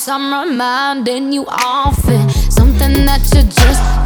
I'm reminding you of it. Something that you just